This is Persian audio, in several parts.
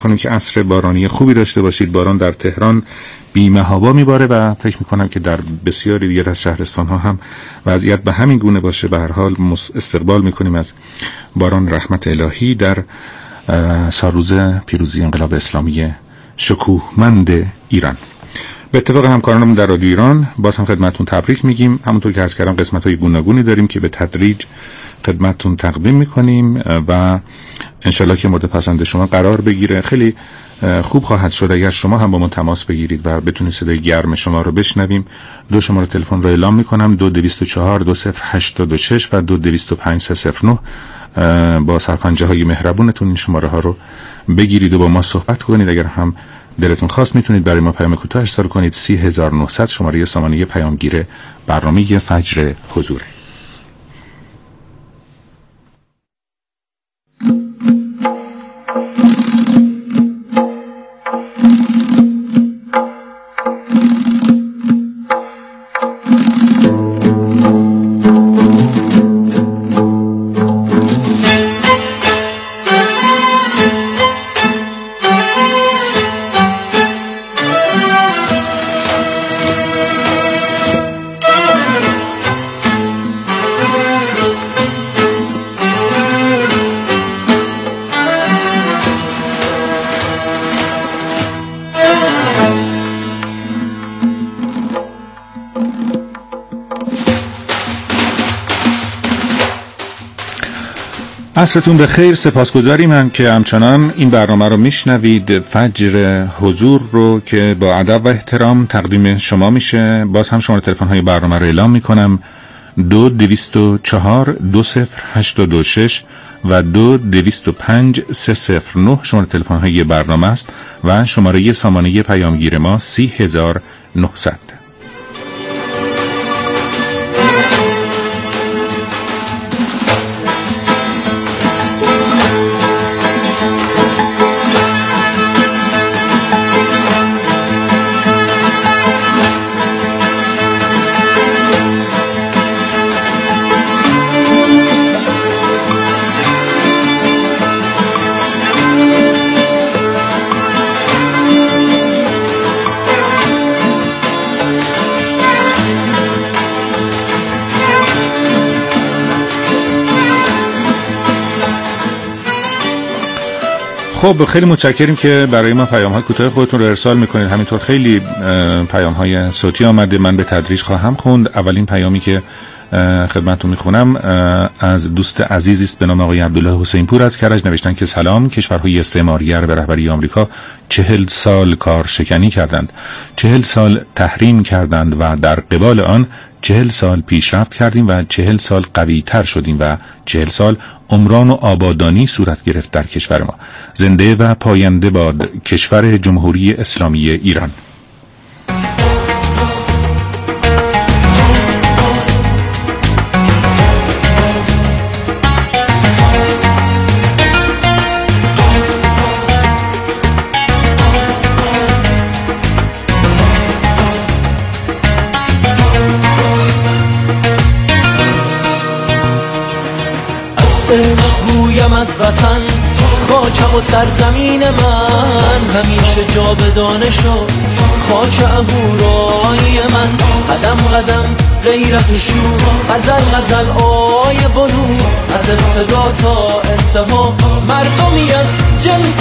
کنیم که عصر بارانی خوبی داشته باشید. باران در تهران بی‌محابا میباره و فکر میکنم که در بسیاری دیگر از شهرستان ها هم وضعیت به همین گونه باشه. به هر حال استقبال میکنیم از باران رحمت الهی در سالروز پیروزی انقلاب اسلامی شکوهمند ایران. به اتفاق همکارانمون در رادیو ایران باز هم خدمتتون تبریک میگیم. همونطور که عرض کردم قسمت‌های گوناگونی داریم که به تدریج خدمتتون تقدیم میکنیم و انشالله که مورد پسند شما قرار بگیره. خیلی خوب خواهد شد اگر شما هم با ما تماس بگیرید و بتونید صدای گرم شما رو بشنویم. دو شماره تلفن رو اعلام میکنم: 22420826 و 225309. با سرپنجه های مهربونتون این شماره ها رو بگیرید و با ما صحبت کنید. اگر هم دلتون خواست میتونید برای ما پیام کوتاه ارسال کنید. 3900 شماره سامانه پیامگیر برنامه فجر حضور. عصرتون بخیر. سپاسگزاریم هم که همچنان این برنامه رو میشنوید. فجر حضور رو که با ادب و احترام تقدیم شما میشه. باز هم شماره تلفن های برنامه رو اعلام میکنم: 22420826 و 225309 شماره تلفن های برنامه است و شماره سامانه پیامگیر ما 3900. خب خیلی متشکریم که برای ما پیام‌های کوتاه خودتون رو ارسال میکنید. همینطور خیلی پیام‌های صوتی آمده، من به تدریج خواهم خوند. اولین پیامی که خدمتتون میخونم از دوست عزیزی است به نام آقای عبدالله حسین پور از کرج. نوشتن که سلام، کشورهای استعمارگر به رهبری آمریکا 40 سال کار شکنی کردند، 40 سال تحریم کردند و در قبال آن 40 سال پیشرفت کردیم و 40 سال قوی تر شدیم و 40 سال عمران و آبادانی صورت گرفت در کشور ما. زنده و پاینده باد کشور جمهوری اسلامی ایران. گویم از وطن خاکم و سرزمین من، همیشه جاودانه شد خاک اهورای من. قدم قدم غیرت و شور، غزل غزل آی بلور، از ابتدا تا انتها مردمی از جنس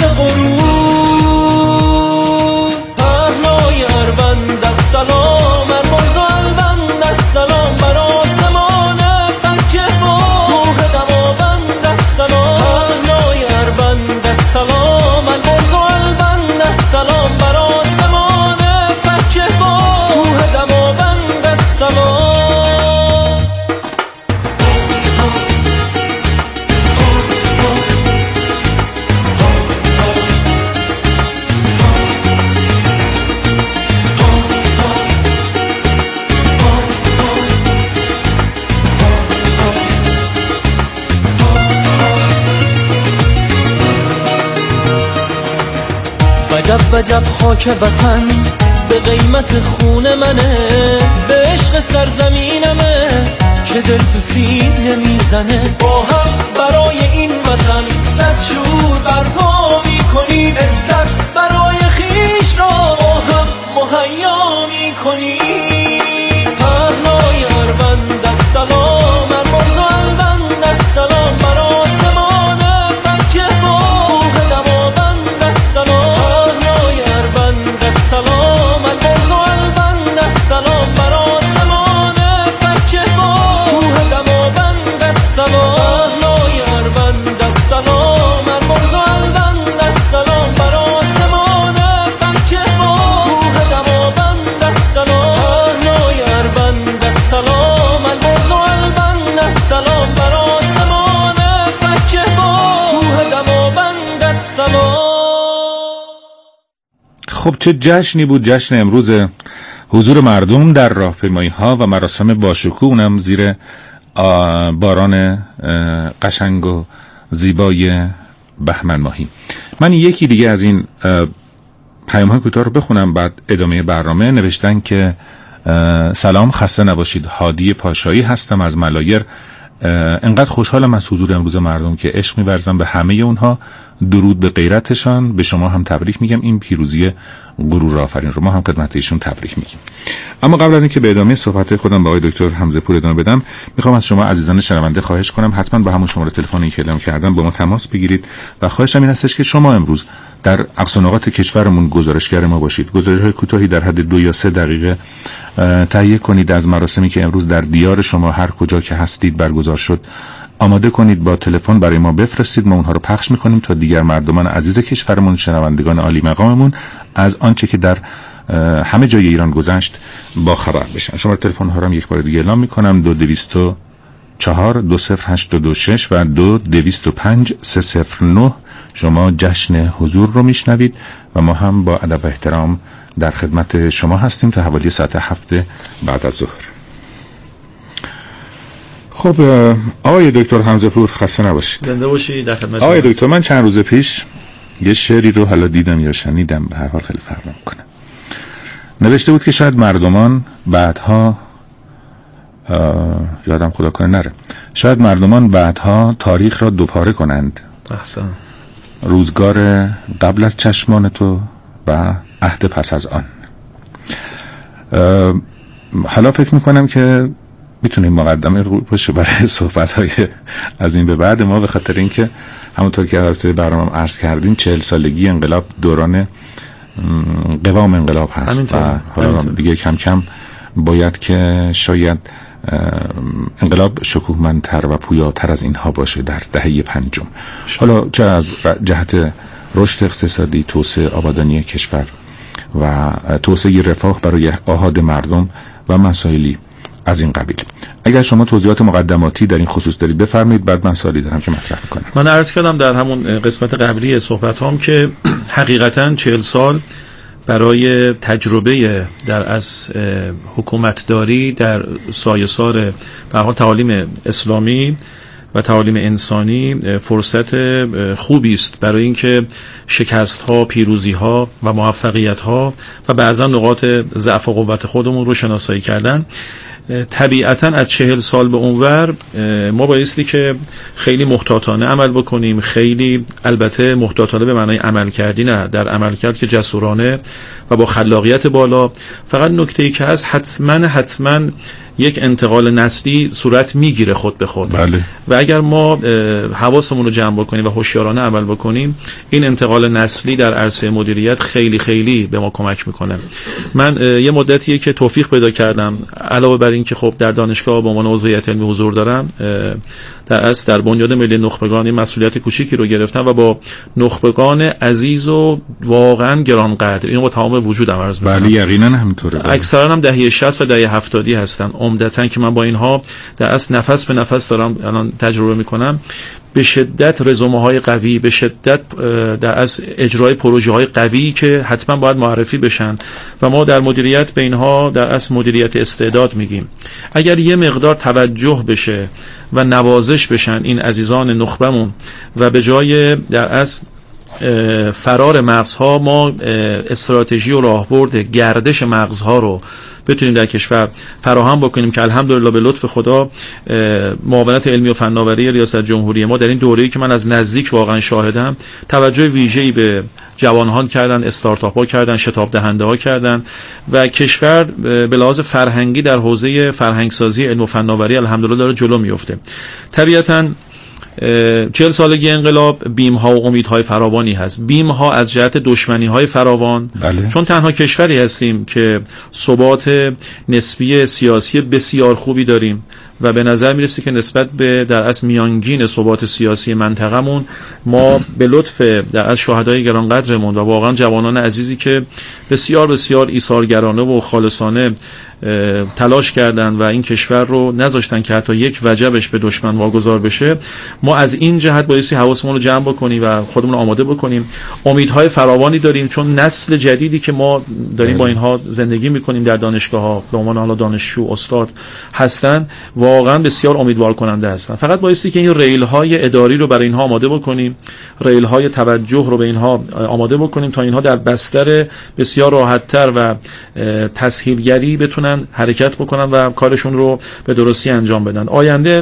غرور. پهنای اربندت سلام، ارمز و البندت سلام، بر آسمان فکه با روح دماوندت سلام. پهنای اربندت سلام، ارمز و البندت سلام، بر آسمان فکه با روح دماوندت سلام. وجب وجب خاک وطن به قیمت خون منه، به عشق سرزمینمه که دل تو سینه میزنه. با هم برای این وطن صد شور برپا میکنیم، عزت خب چه جشنی بود، جشن امروز حضور مردم در راهپیمایی‌ها و مراسم باشکوه، اونم زیر باران قشنگ و زیبای بهمن ماهی. من یکی دیگه از این پیام‌های کوتاه رو بخونم بعد ادامه برنامه. نوشتن که سلام، خسته نباشید، هادی پاشایی هستم از ملایر. انقدر خوشحالم از حضور امروز مردم که عشق می‌ورزم به همه اونها. درود به غیرتشان. به شما هم تبریک میگم این پیروزی غرور آفرین رو. ما هم خدمت ایشون تبریک میگیم. اما قبل از اینکه به ادامه صحبت خودم با آقای دکتر حمزه پور ادامه بدم، میخوام از شما عزیزان شنونده خواهش کنم حتما با همون شماره تلفنی که اعلام کردم با ما تماس بگیرید و خواهشم این هستش که شما امروز در اقصا نقاط کشورمون گزارشگر ما باشید. گزارش‌های کوتاهی در حد 2 یا 3 دقیقه تهیه کنید از مراسمی که امروز در دیار شما هر کجا که هستید برگزار شد. آماده کنید، با تلفن برای ما بفرستید، ما اونها رو پخش میکنیم تا دیگر مردمان عزیز کشورمون، شنوندگان عالی مقاممون از آنچه که در همه جای ایران گذشت با خبر بشن. شماره تلفن ها رو هم یک بار دیگه اعلام میکنم: 2204 20826 و 2205 309. شما جشن حضور رو میشنوید و ما هم با ادب و احترام در خدمت شما هستیم تا حوالی ساعت 7 بعد از ظهر. خب آقای دکتر حمزه پور خسته نباشید. زنده باشید. در خدمت آقای دکتر، من چند روز پیش یه شعری رو حالا دیدم یا شنیدم، به هر حال خیلی فرق میکنه. نوشته بود که شاید مردمان بعدها یادم خدا کنه نره، شاید مردمان بعدها تاریخ را دوپاره کنند. احسن. روزگار قبل از چشمان تو و عهد پس از آن. حالا فکر میکنم که میتونیم مقدمه باشه برای صحبت‌های از این به بعد ما، به خاطر اینکه همونطور که توی برنامه عرض کردیم 40 سالگی انقلاب دوران قوام انقلاب هست و حالا دیگه کم کم باید که شاید انقلاب شکوهمندتر و پویاتر از اینها باشه در دهه 5. حالا چه از جهت رشد اقتصادی، توسعه آبادانی کشور و توسعه رفاه برای آحاد مردم و مسائلی از این قبیل. اگر شما توضیحات مقدماتی در این خصوص دارید بفرمایید، بعد من سوالی دارم که مطرح کنم. من عرض کردم در همون قسمت قبلی صحبتام که حقیقتاً 40 سال برای تجربه در از حکومتداری در سایه‌سار به هر حال تعالیم اسلامی و تعالیم انسانی فرصت خوبی است برای اینکه شکست‌ها، پیروزی‌ها و موفقیت‌ها و بعضا نقاط ضعف و قوت خودمون رو شناسایی کردن. طبیعتاً از 40 سال به اونور ما بایستی که خیلی محتاطانه عمل بکنیم، خیلی البته محتاطانه به معنای عمل کردی نه، در عمل کرد که جسورانه و با خلاقیت بالا. فقط نکته‌ای که هست حتما یک انتقال نسلی صورت میگیره خود به خود. بله. و اگر ما حواسمون رو جمع بکنیم و هوشیارانه عمل بکنیم، این انتقال نسلی در عرصه مدیریت خیلی خیلی به ما کمک میکنه. من یه مدتیه که توفیق پیدا کردم، علاوه بر این که خب در دانشگاه به عنوان عضو هیئت علمی حضور دارم، در بنیاد ملی نخبگان مسئولیت کوچیکی رو گرفتم و با نخبگان عزیز و واقعا گرانقدر، اینو با تمام وجودم عرض می‌کنم. بله یقینا همینطوره. اکثرا هم دهه 60 و دهه 70 هستن عمدتاً که من با اینها در اصل نفس به نفس دارم الان تجربه میکنم. به شدت رزومه‌های قوی، به شدت در از اجرای پروژه‌های قوی که حتما باید معرفی بشن و ما در مدیریت به اینها در اصل مدیریت استعداد میگیم. اگر یه مقدار توجه بشه و نوازش بشن این عزیزان نخبمون و به جای در اصل فرار مغزها ما استراتژی و راهبرد گردش مغزها رو بتونیم در کشور فراهم بکنیم که الحمدلله به لطف خدا معاونت علمی و فناوری ریاست جمهوری ما در این دوره‌ای که من از نزدیک واقعا شاهدم توجه ویژه‌ای به جوانان کردن، استارتاپ ها کردن، شتاب دهنده ها کردن و کشور به لحاظ فرهنگی در حوزه فرهنگسازی علم و فناوری الحمدلله داره جلو میفته. طبیعتاً 40 سالگی انقلاب بیم ها و امیدهای فراوانی هست. بیم ها از جهت دشمنی های فراوان، بله. چون تنها کشوری هستیم که ثبات نسبی سیاسی بسیار خوبی داریم و به نظر میرسه که نسبت به در اصل میانگین ثبات سیاسی منطقمون ما به لطف در اصل شهدای گرانقدرمون و واقعا جوانان عزیزی که بسیار بسیار ایثارگرانه و خالصانه تلاش کردن و این کشور رو نذاشتن که حتی یک وجبش به دشمن واگذار بشه، ما از این جهت بایستی حواسمون رو جمع بکنیم و خودمون رو آماده بکنیم. امیدهای فراوانی داریم چون نسل جدیدی که ما داریم با اینها زندگی میکنیم در دانشگاه‌ها به عنوان حالا دانشجو استاد هستن، واقعا بسیار امیدوار کننده هستن. فقط بایستی که این ریل‌های اداری رو برای اینها آماده بکنیم، ریل‌های توجه رو به اینها آماده بکنیم تا اینها در بستر بسیار راحت‌تر و تسهیلگری بتونن حرکت بکنن و کارشون رو به درستی انجام بدن. آینده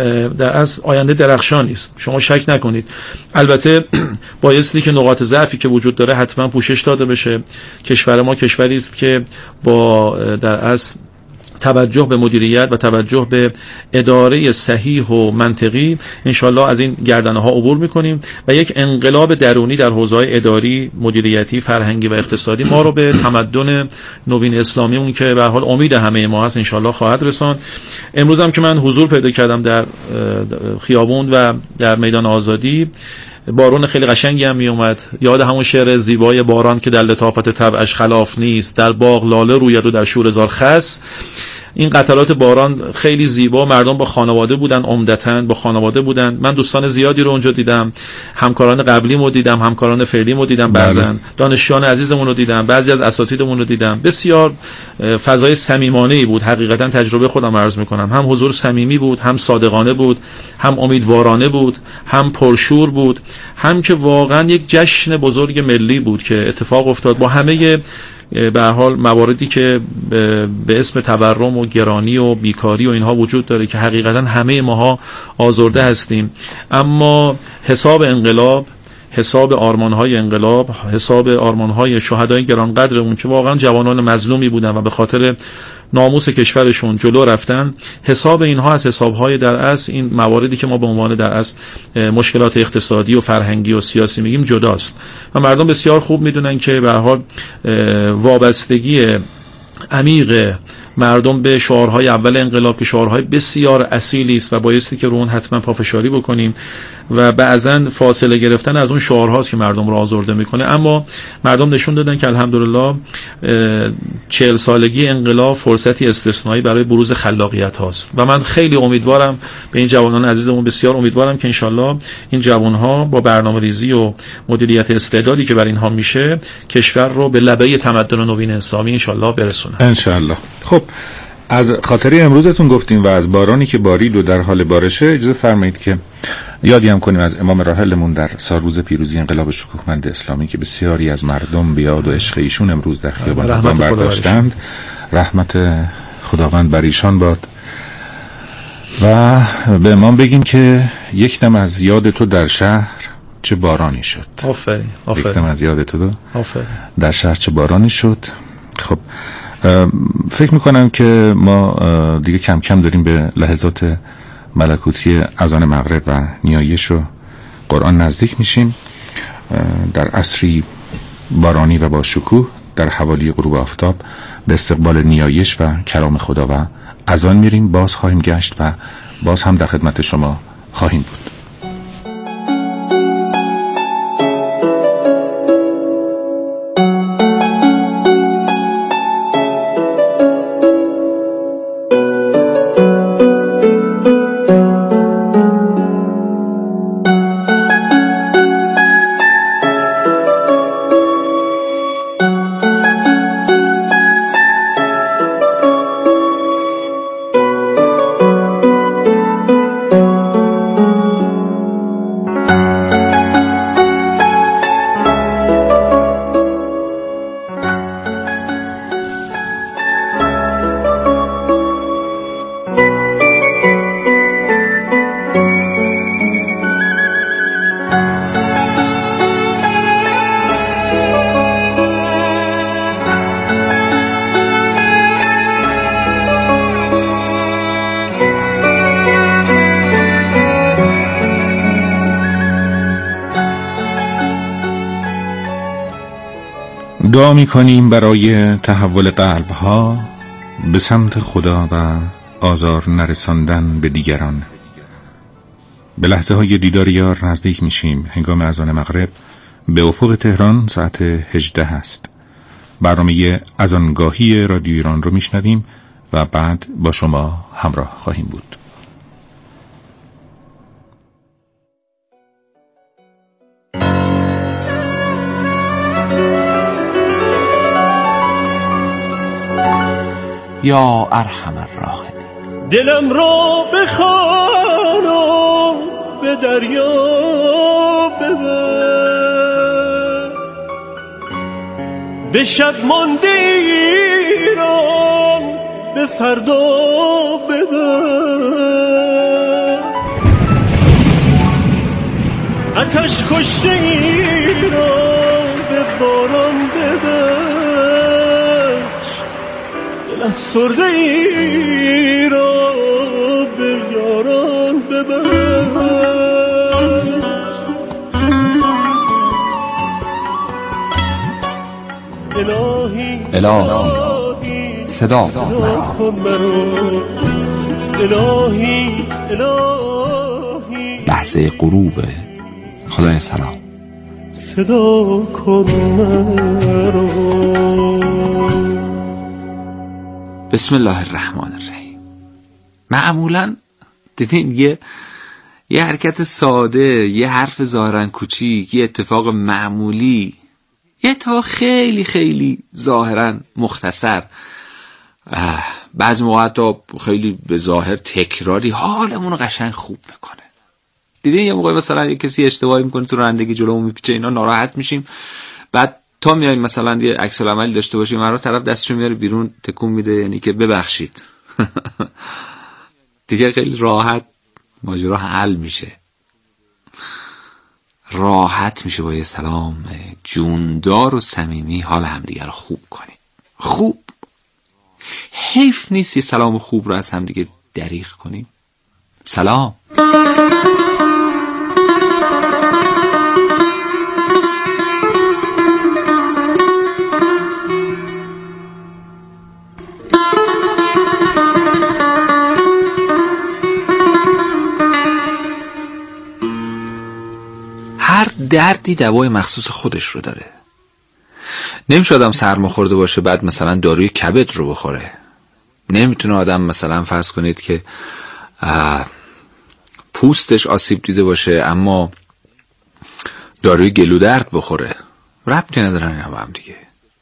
از آینده درخشانی است، شما شک نکنید. البته بایستی که نقاط ضعفی که وجود داره حتما پوشش داده بشه. کشور ما کشوری است که با در اصل توجه به مدیریت و توجه به اداره صحیح و منطقی انشالله از این گردنه‌ها عبور می‌کنیم و یک انقلاب درونی در حوزه‌های اداری، مدیریتی، فرهنگی و اقتصادی ما رو به تمدن نوین اسلامی اون که به هر حال امید همه ما هست انشالله خواهد رساند. امروز هم که من حضور پیدا کردم در خیابون و در میدان آزادی، بارون خیلی قشنگی هم می اومد. یاد همون شعر زیبای باران که در لطافت طبعش خلاف نیست، در باغ لاله روید و در شوره‌زار خس. این قطرات باران خیلی زیبا، مردم با خانواده بودن، عمدتاً با خانواده بودن. من دوستان زیادی رو اونجا دیدم، همکاران قبلیمو دیدم، همکاران فعلیمو دیدم، بعضن دانشجویان عزیزمون رو دیدم، بعضی از اساتیدمون رو دیدم. بسیار فضای صمیمانه‌ای بود. حقیقتاً تجربه خودم عرض می‌کنم، هم حضور صمیمی بود، هم صادقانه بود، هم امیدوارانه بود، هم پرشور بود، هم که واقعاً یک جشن بزرگ ملی بود که اتفاق افتاد با همه به هر حال مواردی که به اسم تورم و گرانی و بیکاری و اینها وجود داره که حقیقتا همه ماها آزرده هستیم. اما حساب انقلاب، حساب آرمان‌های انقلاب، حساب آرمان‌های شهدای گرانقدرمون که واقعا جوانان مظلومی بودن و به خاطر ناموس کشورشون جلو رفتن، حساب اینها از حساب‌های در اصل این مواردی که ما به عنوان در اصل مشکلات اقتصادی و فرهنگی و سیاسی میگیم جداست و مردم بسیار خوب میدونن که به هر حال وابستگی عمیق مردم به شعارهای اول انقلاب که شعارهای بسیار اصیلی است و بایستی که رو اون حتما پافشاری بکنیم و بعضن فاصله گرفتن از اون شعارهاست که مردم رو آزرده میکنه. اما مردم نشون دادن که الحمدلله 40 سالگی انقلاب فرصتی استثنایی برای بروز خلاقیت هاست و من خیلی امیدوارم به این جوانان عزیزمون، بسیار امیدوارم که انشالله این جوانها با برنامه‌ریزی و مدیریت استعدادی که بر اینها میشه کشور رو به لبه تمدن نوین اسلامی انشالله برسونن. انشالله. خب از خاطره امروزتون گفتیم و از بارانی که بارید و در حال بارشه، اجازه فرمایید که یادی هم کنیم از امام راحلمون در سالروز پیروزی انقلاب شکوهمند اسلامی که بسیاری از مردم به یاد و عشق ایشون امروز در خیابان برداشتند. رحمت خداوند بر ایشان باد و به امام بگیم که یک دم از یاد تو در شهر چه بارانی شد. آفرین. یک دم از یاد تو آفرین. در شهر چه بارانی شد. خب فکر میکنم که ما دیگه کم کم داریم به لحظات ملکوتی اذان مغرب و نیایش و قرآن نزدیک میشیم. در عصری بارانی و با شکوه در حوالی غروب آفتاب به استقبال نیایش و کلام خدا و اذان میریم. باز خواهیم گشت و باز هم در خدمت شما خواهیم بود. دعا می کنیم برای تحول قلب‌ها به سمت خدا و آزار نرساندن به دیگران. به لحظه های دیدار یار نزدیک میشیم. هنگام اذان مغرب به افق تهران ساعت 18 است. برنامه اذانگاهی رادیو ایران رو میشنویم و بعد با شما همراه خواهیم بود. یا ارحم الراحمین. دلم را بخوان و به دریا ببر، به شب مانده ایران به فردا ببر، آتش کشته ایران به باران ببر، دل افسرده ای را به یاران ببر. الهی صدا کن مرا، الهی لحظه غروب. خدای سلام صدا کن مرا. بسم الله الرحمن الرحیم. معمولا دیدین یه حرکت ساده، یه حرف ظاهرا کوچیک، یه اتفاق معمولی، یه اتفاق خیلی خیلی ظاهرا مختصر، بعضی موقع حتی خیلی به ظاهر تکراری حالمون رو قشنگ خوب میکنه. دیدین یه موقع مثلا یه کسی اشتباهی میکنه تو رانندگی جلومون میپیچه، اینا ناراحت میشیم، بعد تا میایم مثلا یه عکس العملی داشته باشیم، من رو طرف دستشو میاره بیرون تکون میده، یعنی که ببخشید. دیگه خیلی راحت ماجرا حل میشه، راحت میشه با یه سلام جوندار و صمیمی حال همدیگه رو خوب کنیم. خوب حیف نیست یه سلام خوب رو از همدیگه دریغ کنیم. سلام. هر دردی دوای مخصوص خودش رو داره. نمیشه آدم سرما خورده باشه بعد مثلا داروی کبد رو بخوره. نمیتونه آدم مثلا فرض کنید که پوستش آسیب دیده باشه اما داروی گلودرد بخوره. ربطی ندارن اینا با هم دیگه.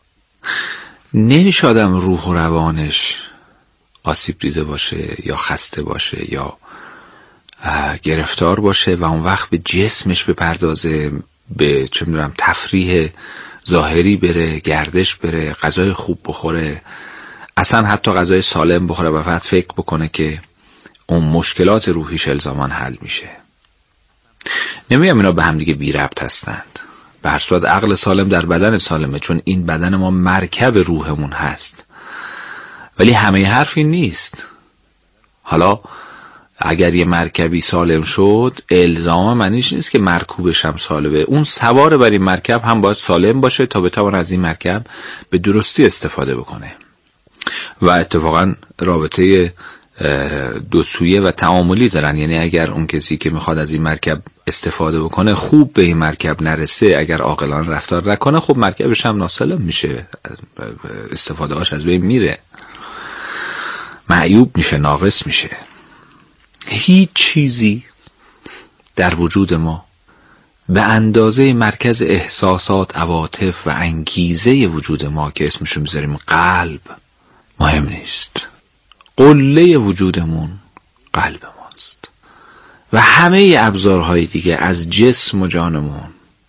نمیشه آدم روح و روانش آسیب دیده باشه یا خسته باشه یا گرفتار باشه و اون وقت به جسمش بپردازه، به چه میدونم تفریح ظاهری بره، گردش بره، غذای خوب بخوره، اصلا حتی غذای سالم بخوره و فقط فکر بکنه که اون مشکلات روحیش الزاما حل میشه. نمیگم اینا به هم دیگه بی ربط هستند. به هر صورت عقل سالم در بدن سالمه، چون این بدن ما مرکب روحمون هست. ولی همه حرف این نیست. حالا اگر یه مرکبی سالم شد الزاما معنیش نیست که مرکوبش هم سالمه. اون سوار بر این مرکب هم باید سالم باشه تا بتونه از این مرکب به درستی استفاده بکنه. و اتفاقا رابطه دو سویه و تعاملی دارن. یعنی اگر اون کسی که میخواد از این مرکب استفاده بکنه خوب به این مرکب نرسه، اگر عاقلانه رفتار نکنه، خب مرکبش هم ناسالم میشه، استفاده هاش از بین میره، معیوب میشه، ناقص میشه. هیچ چیزی در وجود ما به اندازه مرکز احساسات، عواطف و انگیزه وجود ما که اسمشو میذاریم قلب مهم نیست. قله وجودمون قلب ماست و همه ابزارهای دیگه از جسم و جانمون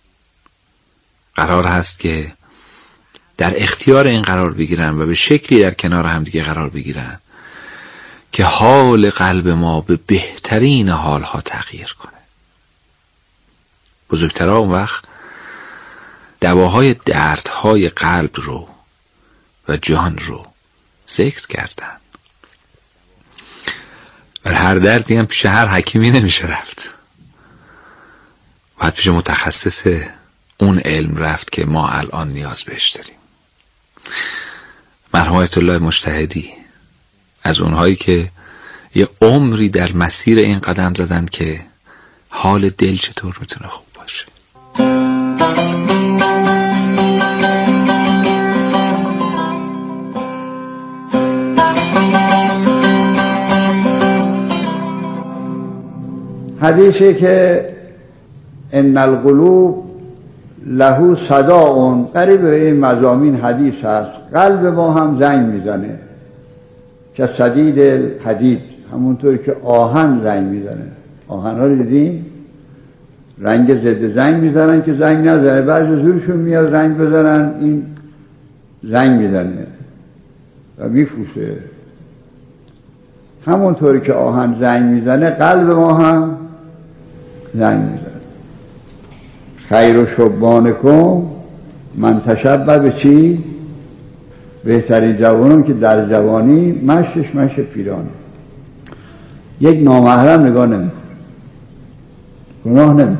قرار هست که در اختیار این قرار بگیرن و به شکلی در کنار هم دیگه قرار بگیرن که حال قلب ما به بهترین حالها تغییر کنه. بزرگترها اون وقت دواهای دردهای قلب رو و جان رو ذکر کردن. بر هر دردی هم پیش هر حکیمی نمیشه رفت، باید پیش متخصص اون علم رفت که ما الان نیاز بهش داریم. مرحوم آیت الله مجتهدی از اونهایی که یه عمری در مسیر این قدم زدن که حال دل چطور میتونه خوب باشه. حدیثی که ان القلوب له صداع، قریب به این مضامین حدیث هست. قلب ما هم زنگ میزنه که صدید الحدید، همونطور که آهن زنگ میزنه. آهن ها رو دیدین؟ رنگ ضد زنگ میزنن که زنگ نزنه، بعضی زورشون میاد رنگ بزنن، این زنگ میزنه و میفوشه. همونطوری که آهن زنگ میزنه قلب ما هم زنگ میزنه. خیر و شبانکم من تشبه به چی؟ بهترین جوانون که در جوانی مشتش مشت پیرانه. یک نامحرم نگاه نمیکنه، گناه نمیکنه،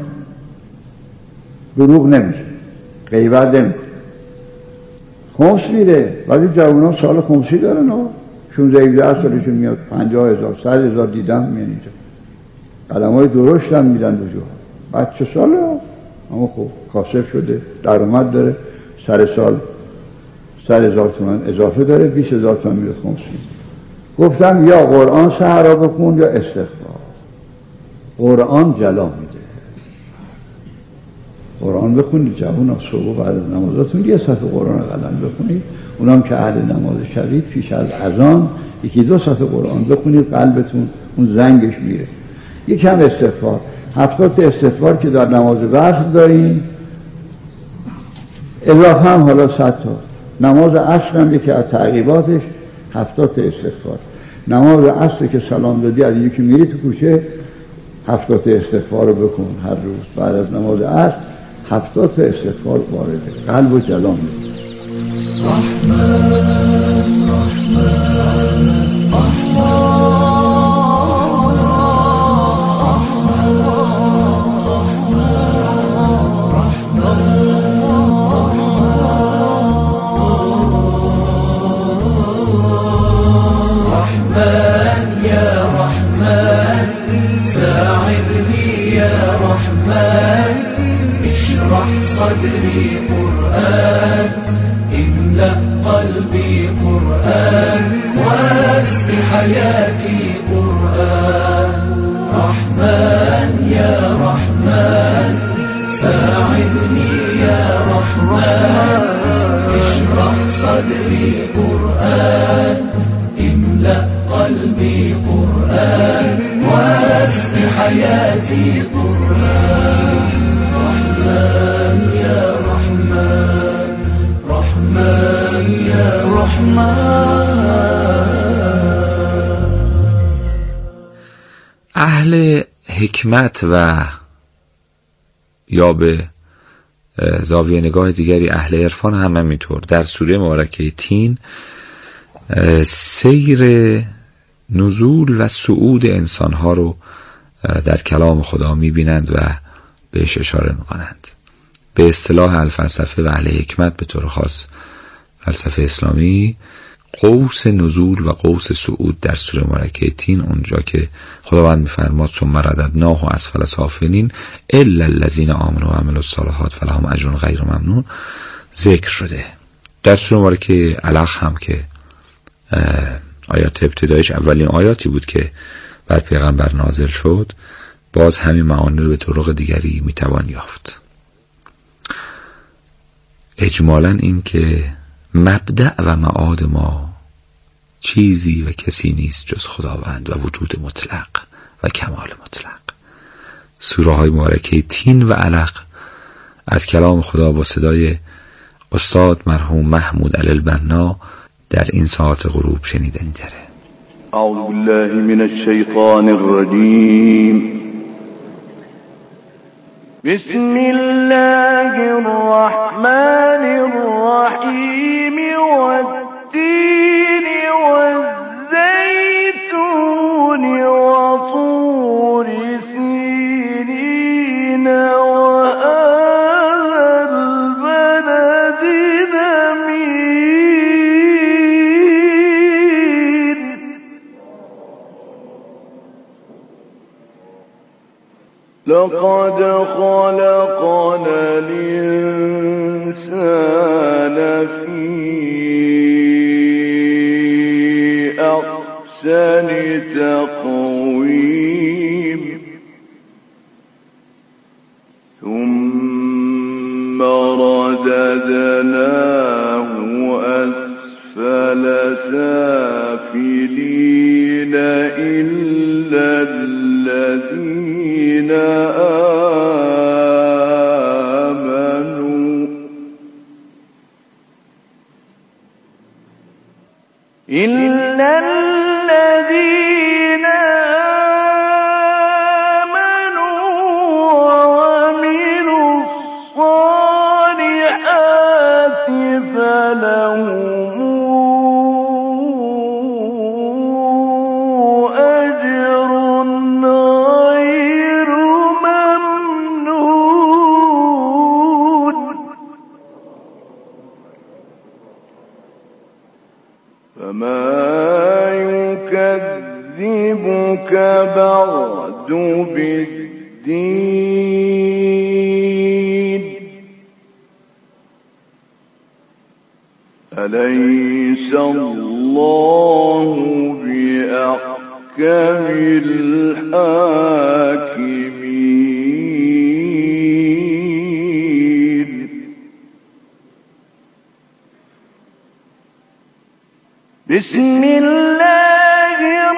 دروغ نمیشه، غیبت نمیکنه، خمس میده. ولی جوانان سال خمسی دارن و 16-17 سالشون میاد 50,000 100,000 دیدم میان اینجا، قدم های درشت هم میدن دو جا. بچه ساله اما خب کاسب شده، درآمد داره، سر سال 100,000 تومان اضافه داره، 20,000 تومان میره خمس میده. گفتم یا قرآن سحرا بخون یا استغفار. قرآن جلا میده. قرآن بخونید جوان، صبح بعد از نمازاتون یه صفحه قرآن قلم بخونید. اونام که اهل نماز شوید پیش از اذان 1-2 صفحه قرآن بخونید، قلبتون اون زنگش میره. یکم استغفار، 70 استغفار که در نماز وقت داریم، اضافه هم حالا 100 تا. نماز عصر هم یکی از تعقیباتش 70 استغفار. نماز عصر که سلام دادی از یکی میری تو کوچه 70 استغفار رو بکن هر روز. بعد از نماز عصر 70 استغفار وارده، قلب و جلا میده. رحمن يا رحمن ساعدني يا رحمن اشرح صدري قرآن املأ قلبي قرآن واسق حياتي قرآن. رحمن يا رحمن ساعدني يا رحمن اشرح صدري قرآن املأ قلبي قرآن واسق حياتي قرآن. رحمن يا رحمن رحمن يا رحمن. اهل حکمت و یا به زاویه نگاه دیگری اهل عرفان هم همینطور در سوره مبارکه تین سیر نزول و صعود انسانها رو در کلام خدا میبینند و بهش اشاره میکنند. به اصطلاح الفلسفه و اهل حکمت به طور خاص فلسفه اسلامی، قوس نزول و قوس صعود در سوره مبارکه تین، اونجا که خداوند میفرماد ثم رددناه اسفل سافلین الا الذین آمنوا و عملوا الصالحات فلهم اجر غیر ممنون ذکر شده. در سوره مبارکه علق هم که آیات ابتدایش اولین آیاتی بود که بر پیغمبر نازل شد، باز همین معانی رو به طرق دیگری میتوان یافت. اجمالاً این که مبدأ و معاد ما چیزی و کسی نیست جز خداوند و وجود مطلق و کمال مطلق. سوره های مبارکه تین و علق از کلام خدا با صدای استاد مرحوم محمود علی البنا در این ساعت غروب شنیدنی تره. اعوذ بالله من الشیطان الرجیم. بسم الله الرحمن الرحیم والتین والزیتون وطور سینین وهذا البلد الأمین. لقد خلقنا الإنسان في أحسن تقويم ثم رددناه أسفل سافلين إلا الذين آمنوا وعملوا الصالحات فلهم أجر غير ممنون فما يكذبك بعد بالدين أليس الله بأحكم الحاكمين بسم الله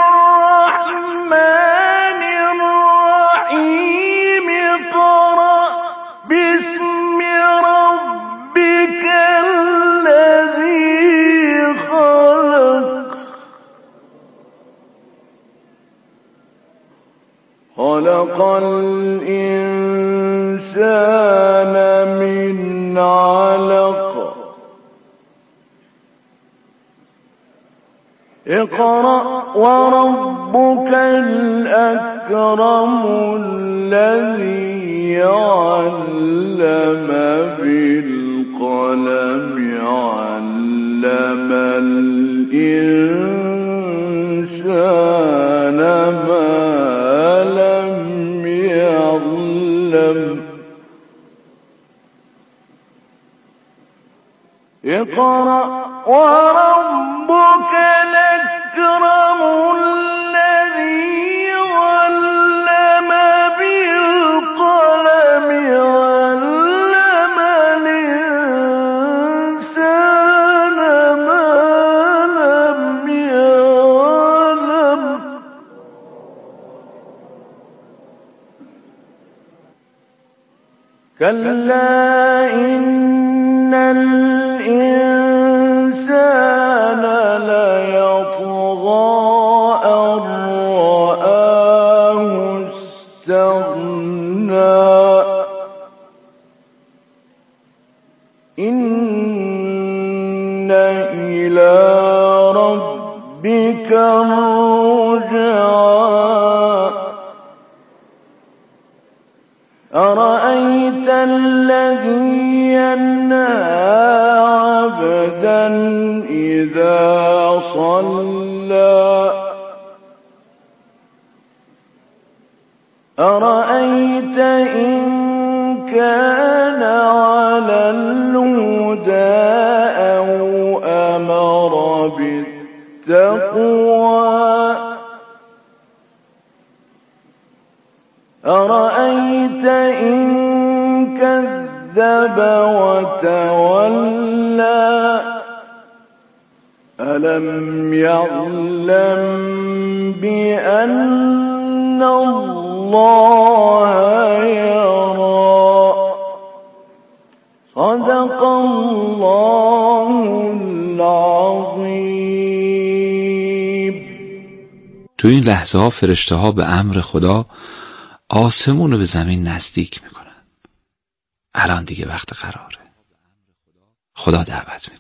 الرحمن الرحيم اقرأ باسم ربك الذي خلق خلق الإنسان من علق اقرأ وربك الأكرم الذي علم بالقلم علم الإنسان ما لم يعلم اقرأ وربك الأكرم الذي علم بالقلم علم الإنسان ما لم يعلم كلا إن الإنسان ليطغى أن رآه استغنى إن إلى ربك الرجعى أرأيت الذي ينهى عبدا إذا صلى أرأيت إن كان على الهدى أو أمر بالتقوى أرأيت إن كذب وتولى ألم يعلم بأن الله يرى صدق الله العظیم. تو این لحظه ها فرشته ها به امر خدا آسمون رو به زمین نزدیک میکنن. الان دیگه وقت قراره. خدا دعوت میکنه.